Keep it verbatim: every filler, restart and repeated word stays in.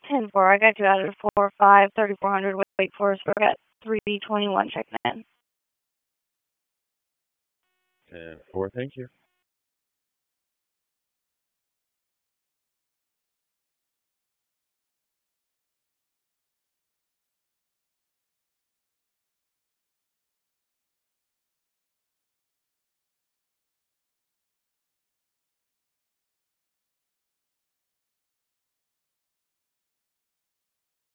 ten four. I got you out at four five, thirty-four hundred. Wait for us. We're at three twenty-one checking in. ten four, thank you.